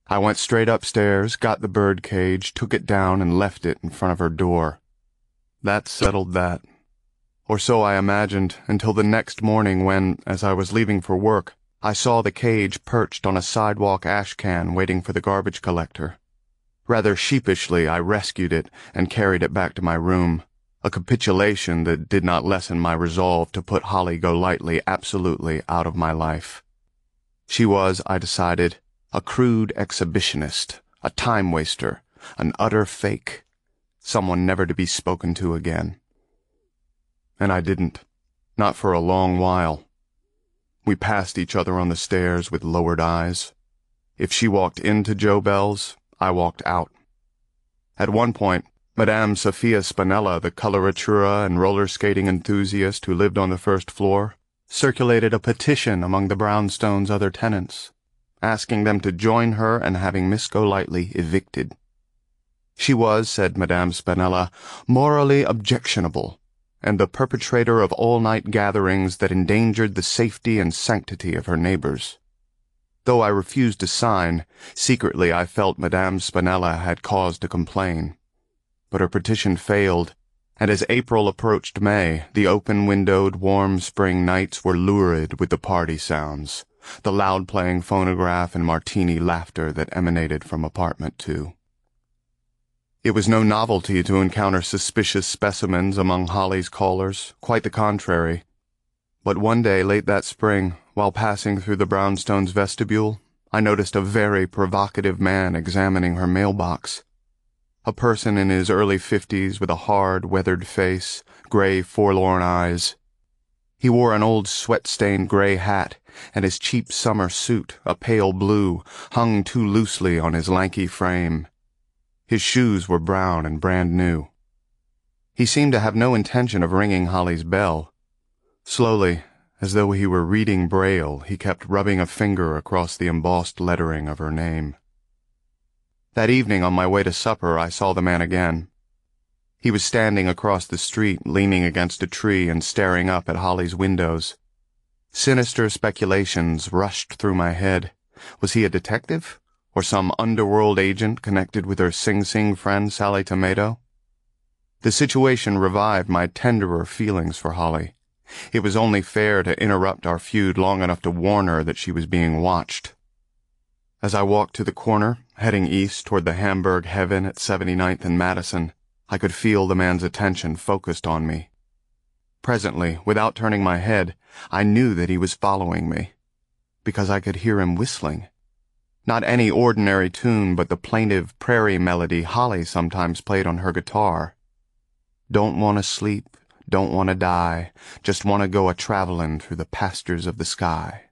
I went straight upstairs, got the bird cage, took it down, and left it in front of her door. That settled that. Or so I imagined, until the next morning when, as I was leaving for work, I saw the cage perched on a sidewalk ash can waiting for the garbage collector. Rather sheepishly, I rescued it and carried it back to my room, a capitulation that did not lessen my resolve to put Holly Golightly absolutely out of my life. She was, I decided, a crude exhibitionist, a time-waster, an utter fake, someone never to be spoken to again. And I didn't, not for a long while. We passed each other on the stairs with lowered eyes. If she walked into Joe Bell's, I walked out. At one point, Madame Sophia Spinella, the coloratura and roller skating enthusiast who lived on the first floor, circulated a petition among the brownstone's other tenants, asking them to join her in having Miss Golightly evicted. She was, said Madame Spinella, morally objectionable, and the perpetrator of all-night gatherings that endangered the safety and sanctity of her neighbors. Though I refused to sign, secretly I felt Madame Spinella had cause to complain. But her petition failed, and as April approached May, the open-windowed, warm spring nights were lurid with the party sounds, the loud-playing phonograph and martini laughter that emanated from apartment 2. It was no novelty to encounter suspicious specimens among Holly's callers, quite the contrary. But one day late that spring, while passing through the brownstone's vestibule, I noticed a very provocative man examining her mailbox. A person in his early 50s with a hard, weathered face, gray, forlorn eyes. He wore an old sweat-stained gray hat, and his cheap summer suit, a pale blue, hung too loosely on his lanky frame. His shoes were brown and brand new. He seemed to have no intention of ringing Holly's bell. Slowly, as though he were reading Braille, he kept rubbing a finger across the embossed lettering of her name. That evening on my way to supper, I saw the man again. He was standing across the street, leaning against a tree and staring up at Holly's windows. Sinister speculations rushed through my head. Was he a detective? Or some underworld agent connected with her Sing Sing friend Sally Tomato? The situation revived my tenderer feelings for Holly. It was only fair to interrupt our feud long enough to warn her that she was being watched. As I walked to the corner, heading east toward the Hamburg Heaven at 79th and Madison, I could feel the man's attention focused on me. Presently, without turning my head, I knew that he was following me, because I could hear him whistling. Not any ordinary tune, but the plaintive prairie melody Holly sometimes played on her guitar. Don't want to sleep, don't want to die, just want to go a-travelin' through the pastures of the sky.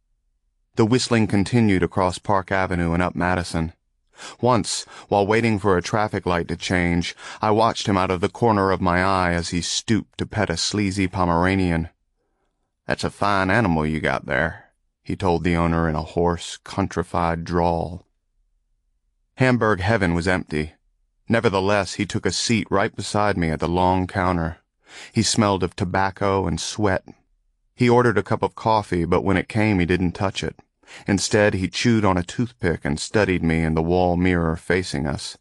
The whistling continued across Park Avenue and up Madison. Once, while waiting for a traffic light to change, I watched him out of the corner of my eye as he stooped to pet a sleazy Pomeranian. "That's a fine animal you got there," he told the owner in a hoarse, countrified drawl. Hamburg Heaven was empty. Nevertheless, he took a seat right beside me at the long counter. He smelled of tobacco and sweat. He ordered a cup of coffee, but when it came he didn't touch it. Instead, he chewed on a toothpick and studied me in the wall mirror facing us.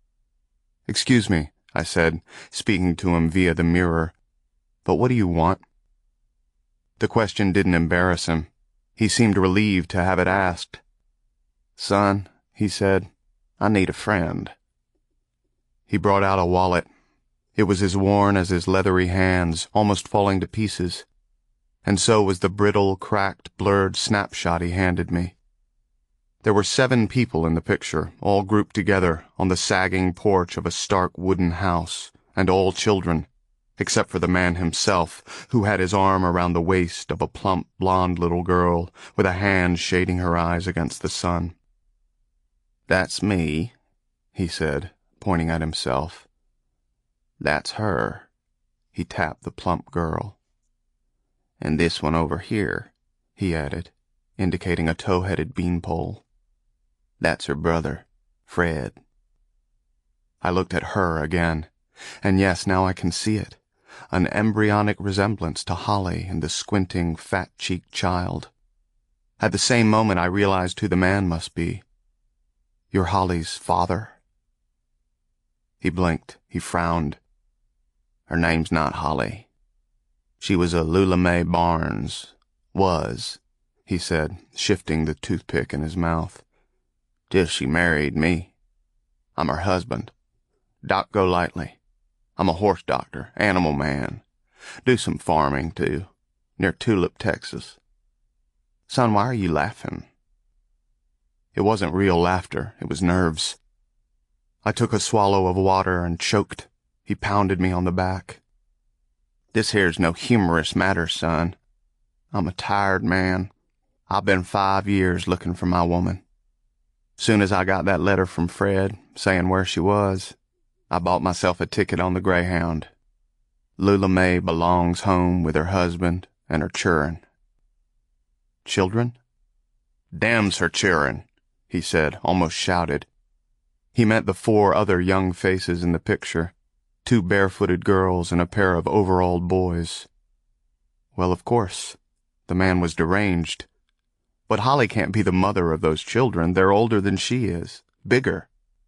"Excuse me," I said, speaking to him via the mirror, "but what do you want?" The question didn't embarrass him. He seemed relieved to have it asked. "Son," he said, "I need a friend." He brought out a wallet. It was as worn as his leathery hands, almost falling to pieces. And so was the brittle, cracked, blurred snapshot he handed me. There were 7 people in the picture, all grouped together on the sagging porch of a stark wooden house, and all children, except for the man himself, who had his arm around the waist of a plump, blonde little girl, with a hand shading her eyes against the sun. "That's me," he said, pointing at himself. "That's her." He tapped the plump girl. "And this one over here," he added, indicating a tow-headed beanpole. "That's her brother, Fred." I looked at her again, and yes, now I can see it, an embryonic resemblance to Holly and the squinting, fat-cheeked child. At the same moment I realized who the man must be. You're Holly's father? He blinked. He frowned. Her name's not Holly. She was a Lula Mae Barnes. Was, he said, shifting the toothpick in his mouth. Till she married me. I'm her husband. Doc Golightly. I'm a horse doctor, animal man. Do some farming, too, near Tulip, Texas. Son, why are you laughing? It wasn't real laughter. It was nerves. I took a swallow of water and choked. He pounded me on the back. This here's no humorous matter, son. I'm a tired man. I've been 5 years looking for my woman. Soon as I got that letter from Fred saying where she was, I bought myself a ticket on the Greyhound. Lula Mae belongs home with her husband and her children. Children? Damn's her children, he said, almost shouted. He meant the 4 other young faces in the picture, 2 barefooted girls and a pair of overalled boys. Well, of course, the man was deranged. But Holly can't be the mother of those children. They're older than she is, bigger.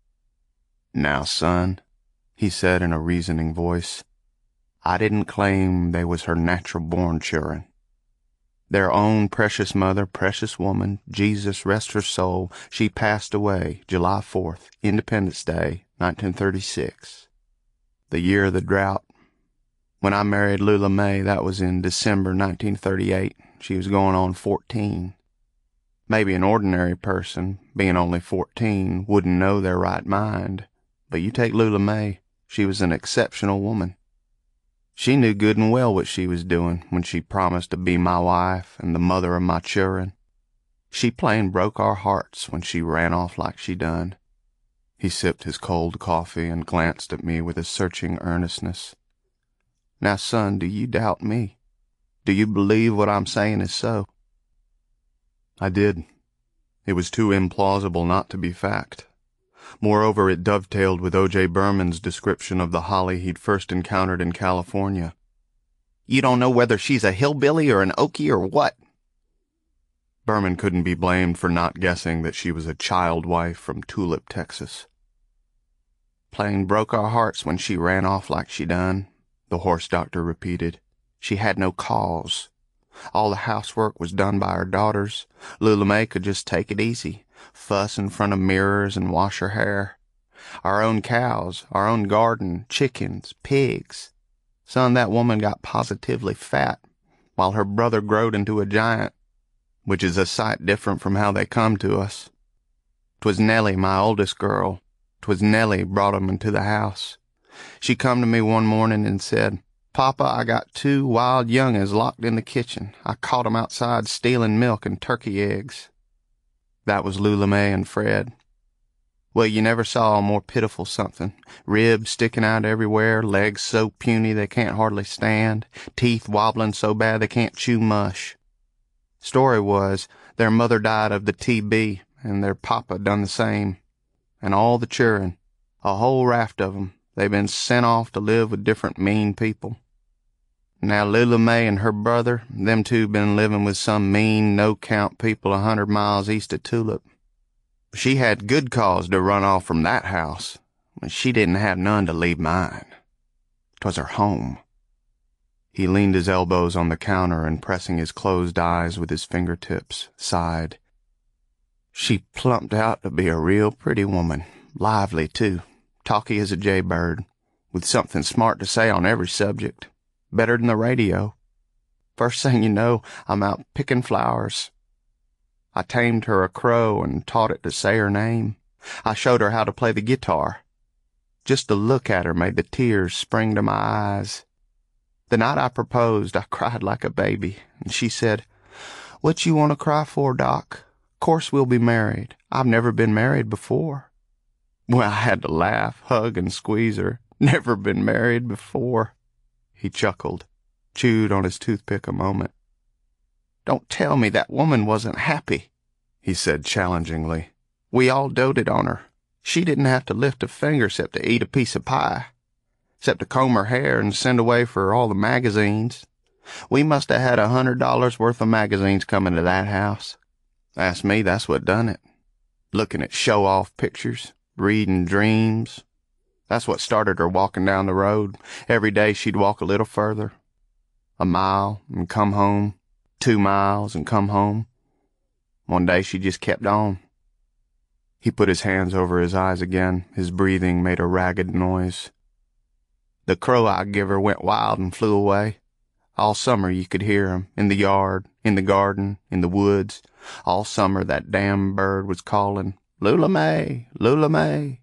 Now, son, he said in a reasoning voice, I didn't claim they was her natural-born children. Their own precious mother, precious woman, Jesus rest her soul, she passed away July 4th, Independence Day, 1936. The year of the drought. When I married Lula Mae, that was in December 1938. She was going on 14. Maybe an ordinary person, being only 14, wouldn't know their right mind. But you take Lula Mae, she was an exceptional woman. She knew good and well what she was doing when she promised to be my wife and the mother of my children. She plain broke our hearts when she ran off like she done. He sipped his cold coffee and glanced at me with a searching earnestness. Now, son, do you doubt me? Do you believe what I'm saying is so? I did. It was too implausible not to be fact. Moreover, it dovetailed with O.J. Berman's description of the Holly he'd first encountered in California. You don't know whether she's a hillbilly or an Okie or what? Berman couldn't be blamed for not guessing that she was a child wife from Tulip, Texas. Plain broke our hearts when she ran off like she done, the horse doctor repeated. She had no cause. All the housework was done by her daughters. Lula Mae could just take it easy, fuss in front of mirrors and wash her hair. Our own cows, our own garden, chickens, pigs. Son, that woman got positively fat, while her brother growed into a giant, which is a sight different from how they come to us. 'Twas Nellie, my oldest girl. 'Twas Nellie brought 'em into the house. She come to me one morning and said, Papa, I got 2 wild young'uns locked in the kitchen. I caught 'em outside stealing milk and turkey eggs. That was Lula Mae and Fred. Well, you never saw a more pitiful something. Ribs sticking out everywhere, legs so puny they can't hardly stand, teeth wobbling so bad they can't chew mush. Story was, their mother died of the TB, and their papa done the same. And all the children, a whole raft of 'em, they been sent off to live with different mean people. Now Lula Mae and her brother, them 2 been living with some mean, no-count people 100 miles east of Tulip. She had good cause to run off from that house, but she didn't have none to leave mine. 'Twas her home. He leaned his elbows on the counter and, pressing his closed eyes with his fingertips, sighed. She plumped out to be a real pretty woman, lively, too, talky as a jaybird, with something smart to say on every subject. Better than the radio. First thing you know, I'm out picking flowers. I tamed her a crow and taught it to say her name. I showed her how to play the guitar. Just to look at her made the tears spring to my eyes. The night I proposed, I cried like a baby, and she said, What you want to cry for, Doc? Course we'll be married. I've never been married before. Well, I had to laugh, hug, and squeeze her. Never been married before. He chuckled, chewed on his toothpick a moment. Don't tell me that woman wasn't happy, he said challengingly. We all doted on her. She didn't have to lift a finger except to eat a piece of pie, except to comb her hair and send away for all the magazines. We must have had $100 worth of magazines coming to that house. Ask me, that's what done it. looking at show-off pictures, reading dreams. That's what started her walking down the road. Every day she'd walk a little further. A mile and come home. 2 miles and come home. One day she just kept on. He put his hands over his eyes again. His breathing made a ragged noise. The crow I give her went wild and flew away. All summer you could hear him, in the yard, in the garden, in the woods. All summer that damn bird was calling, "Lula May, Lula May."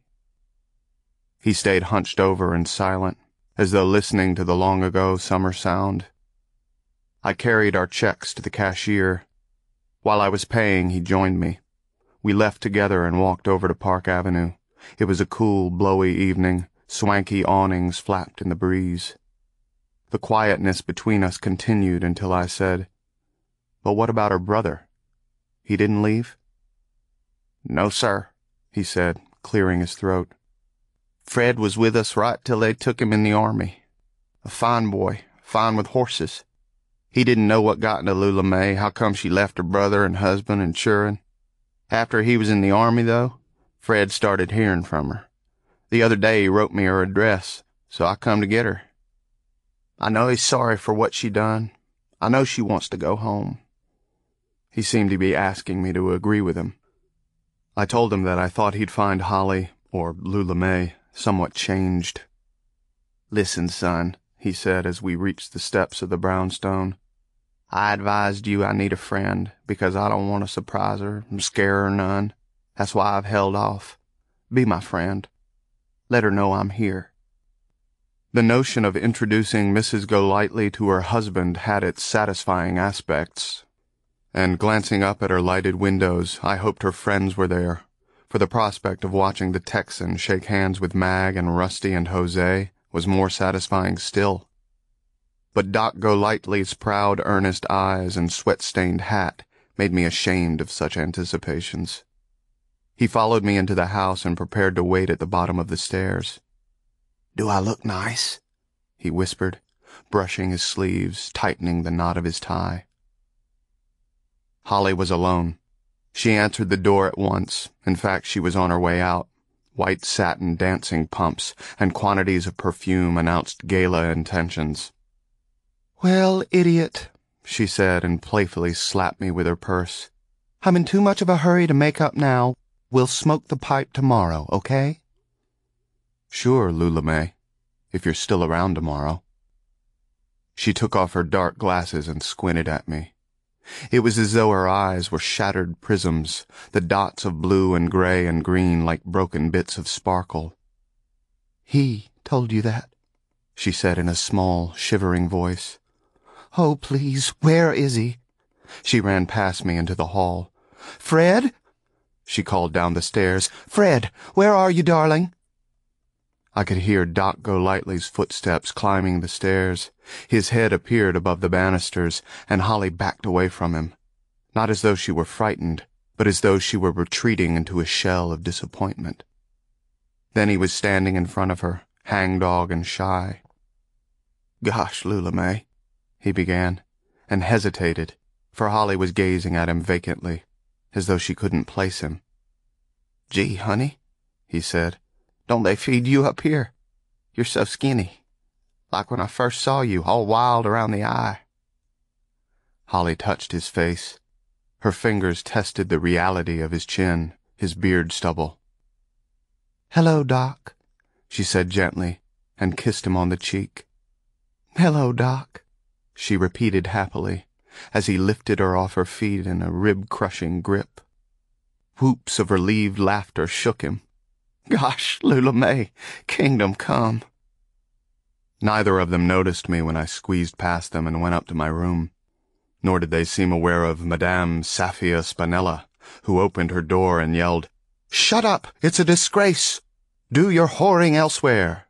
He stayed hunched over and silent, as though listening to the long-ago summer sound. I carried our checks to the cashier. While I was paying, he joined me. We left together and walked over to Park Avenue. It was a cool, blowy evening. Swanky awnings flapped in the breeze. The quietness between us continued until I said, "But what about her brother? He didn't leave?" "No, sir," he said, clearing his throat. "Fred was with us right till they took him in the army. A fine boy, fine with horses. He didn't know what got into Lula May, how come she left her brother and husband and children. After he was in the army, though, Fred started hearing from her. The other day he wrote me her address, so I come to get her. I know he's sorry for what she done. I know she wants to go home." He seemed to be asking me to agree with him. I told him that I thought he'd find Holly, or Lula May, somewhat changed. "Listen, son," he said as we reached the steps of the brownstone. "I advised you I need a friend, because I don't want to surprise her and scare her none. That's why I've held off. Be my friend. Let her know I'm here." The notion of introducing Mrs. Golightly to her husband had its satisfying aspects, and glancing up at her lighted windows, I hoped her friends were there, for the prospect of watching the Texan shake hands with Mag and Rusty and Jose was more satisfying still. But Doc Golightly's proud, earnest eyes and sweat-stained hat made me ashamed of such anticipations. He followed me into the house and prepared to wait at the bottom of the stairs. "Do I look nice?" he whispered, brushing his sleeves, tightening the knot of his tie. Holly was alone. She answered the door at once. In fact, she was on her way out. White satin dancing pumps and quantities of perfume announced gala intentions. "Well, idiot," she said, and playfully slapped me with her purse. "I'm in too much of a hurry to make up now. We'll smoke the pipe tomorrow, okay?" "Sure, Lula May, if you're still around tomorrow." She took off her dark glasses and squinted at me. It was as though her eyes were shattered prisms, the dots of blue and gray and green like broken bits of sparkle. "He told you that?" she said in a small, shivering voice. "Oh, please, where is he?" She ran past me into the hall. "Fred?" she called down the stairs. "Fred, where are you, darling?" I could hear Doc Golightly's footsteps climbing the stairs. His head appeared above the banisters, and Holly backed away from him, not as though she were frightened, but as though she were retreating into a shell of disappointment. Then he was standing in front of her, hangdog and shy. "Gosh, Lula May," he began, and hesitated, for Holly was gazing at him vacantly, as though she couldn't place him. "Gee, honey," he said, "don't they feed you up here? You're so skinny. Like when I first saw you, all wild around the eye." Holly touched his face. Her fingers tested the reality of his chin, his beard stubble. "Hello, Doc," she said gently, and kissed him on the cheek. "Hello, Doc," she repeated happily, as he lifted her off her feet in a rib-crushing grip. Whoops of relieved laughter shook him. "Gosh, Lula May, kingdom come." Neither of them noticed me when I squeezed past them and went up to my room, nor did they seem aware of Madame Safia Spinella, who opened her door and yelled, "Shut up! It's a disgrace! Do your whoring elsewhere!"